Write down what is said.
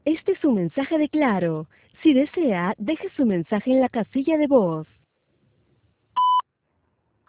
Este es un mensaje de Claro. Si desea, deje su mensaje en la casilla de voz.